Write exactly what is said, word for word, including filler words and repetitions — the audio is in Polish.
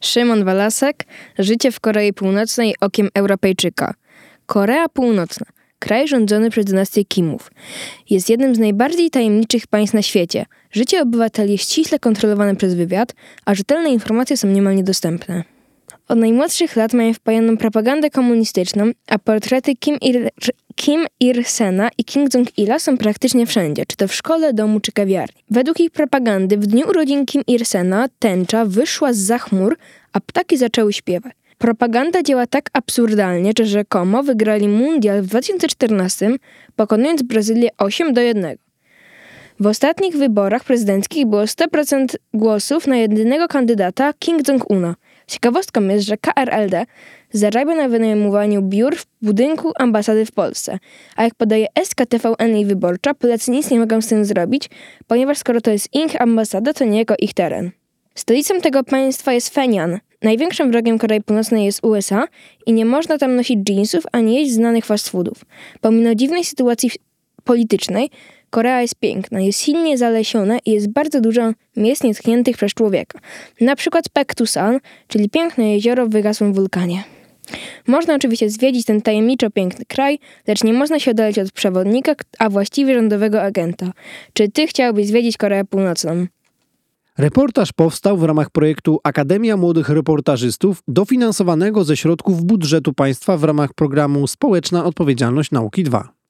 Szymon Walasek. Życie w Korei Północnej okiem Europejczyka. Korea Północna, kraj rządzony przez dynastię Kimów, jest jednym z najbardziej tajemniczych państw na świecie. Życie obywateli jest ściśle kontrolowane przez wywiad, a rzetelne informacje są niemal niedostępne. Od najmłodszych lat mają wpajaną propagandę komunistyczną, a portrety Kim, Ir- Kim Ir-sena i Kim Jong-ila są praktycznie wszędzie, czy to w szkole, domu, czy kawiarni. Według ich propagandy w dniu urodzin Kim Ir-sena tęcza wyszła zza chmur, a ptaki zaczęły śpiewać. Propaganda działa tak absurdalnie, że rzekomo wygrali mundial w dwa tysiące czternastym, pokonując Brazylię osiem do jednego. W ostatnich wyborach prezydenckich było sto procent głosów na jedynego kandydata, Kim Jong-una. Ciekawostką jest, że K R L D zarabia na wynajmowaniu biur w budynku ambasady w Polsce, a jak podaje S K T V N i Wyborcza, Polacy nic nie mogą z tym zrobić, ponieważ skoro to jest ich ambasada, to niejako ich teren. Stolicą tego państwa jest Pjöngjang. Największym wrogiem Korei Północnej jest U S A i nie można tam nosić jeansów ani jeść znanych fast foodów. Pomimo dziwnej sytuacji politycznej, Korea jest piękna, jest silnie zalesiona i jest bardzo dużo miejsc nietkniętych przez człowieka. Na przykład Paektusan, czyli piękne jezioro w wygasłym wulkanie. Można oczywiście zwiedzić ten tajemniczo piękny kraj, lecz nie można się oddalić od przewodnika, a właściwie rządowego agenta. Czy ty chciałbyś zwiedzić Koreę Północną? Reportaż powstał w ramach projektu Akademia Młodych Reportażystów, dofinansowanego ze środków budżetu państwa w ramach programu Społeczna Odpowiedzialność Nauki dwa.